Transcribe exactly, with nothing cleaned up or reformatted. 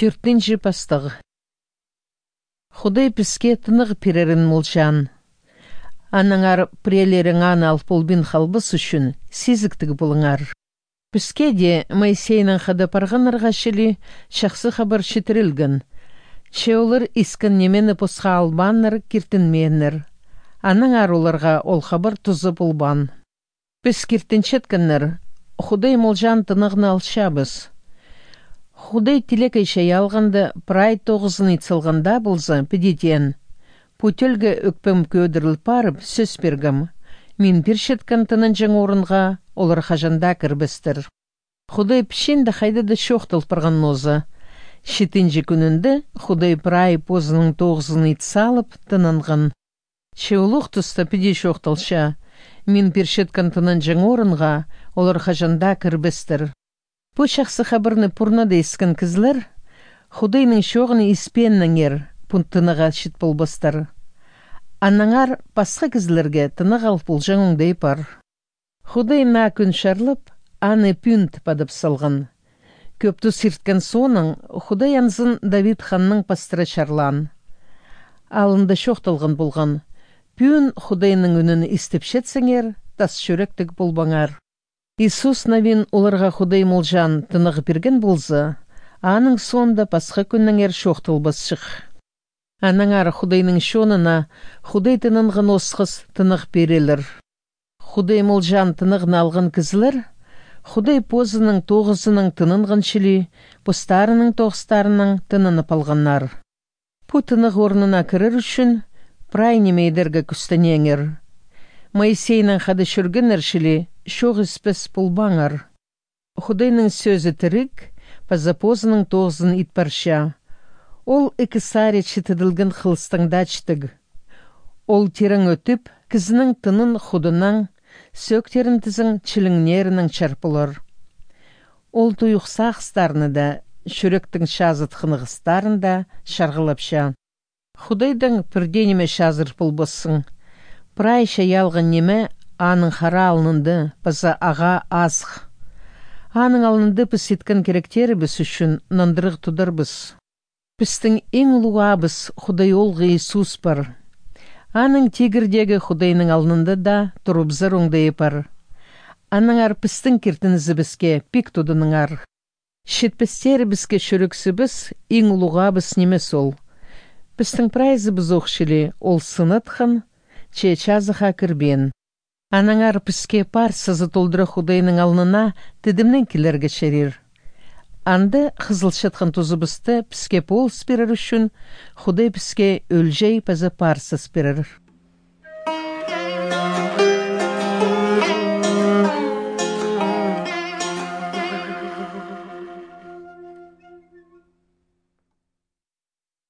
Төртінші пастығы. Худай піске тынығы перерін молжан. Анаңар прелерің аны алып болбин халбыс үшін сезіктігі болыңар. Піске де Моисейнің қада парғанырға шілі шақсы хабар шетірілгін. Чеолыр искін немені посқа албаныр кертінменір. Анаңар оларға ол хабар тұзы болбан. Біз кертіншеткінір, Худай молжан тынығын алшабыз. Худай тілек ешей алғанды прай тоғызын итсылғанда болза педетен. Путелгі өкпім көдіріл парып сөз бергім. Мен першеткін тынын жаң орынға олар қажанда кірбістір. Худай пішенді қайдады шоқтыл пырған нозы. Шетінжі күнінді Худай прай позының тоғызын итсалып тынынғын. Шеулуқ тұста педе шоқтылша. Мен першеткін тынын жаң орынға олар қажанда кірбістір. Бұ шақсы қабырны пұрнады ескін кізлер, Худайның шоғыны испеннің ер, пұн тыныға шет болбастар. Аннаңар пасқа кізлерге тынық алып бұл жаңыңдай пар. Худай на күн шарлып, аны пүнт падып салған. Көпті сірткен соның, Худай анзын Давид ханның пастыры шарлан. Алында шоқтылған болған. Пүн Худайның үнін істепшетсіңер, тас шөректік болбаңар. Иисус навин оларға Худай молжан тынығы берген болза, аның сонда пасқа күннің әр шоқтыл басшық. Анаңар Худайның шонына Худай тынынғын осқыз тынық берелір. Худай молжан тынығын алғын кізілер, Худай позының тоғызының тынынғын шілі, бұстарының тоғыстарының тынынып алғаннар. Бұ тынық орнына кірір үшін, прай немейдергі күстінеңер. Моисейнің қады шүргінер шілі, шоқ іспес болбаңар. Худайның сөзі тірік, паза позының тоғызын итпарша. Ол ікі саре чітіділгін қылыстыңда чтіг. Ол терің өтіп, кізінің тынын худының, сөктерін тізің чіліңнерінің чарпылыр. Ол тұйықсақстарыны да, шүректің шазыт қынығыстарын да шарғылапша. Худайдың пірденеме шазыр болбысың. Прайша ялғын неме аның қара алынынды, паза аға азық. Аның алынынды біз еткен керектері біз үшін нандырық тұдар біз. Біздің ең ұлуға біз Худай олғы Иисус бар. Аның тегірдегі Худайның алынынды да тұрып зыр оңдайы бар. Аныңар біздің кертінізі бізге пек тұдыныңар. Шетпістері бізге шүріксі біз ең ұлуға біз немес ол. Біздің прайзы біз оқшылы ол сынытқын, че чазыға кірбен. Анаңар піске пар сызы толдыры Худайның алынына тедімнен келерге шерер. Анды қызылшытқын тұзыбысты піске пол спирер үшін Худай піске өлжей пазы парсыз берер.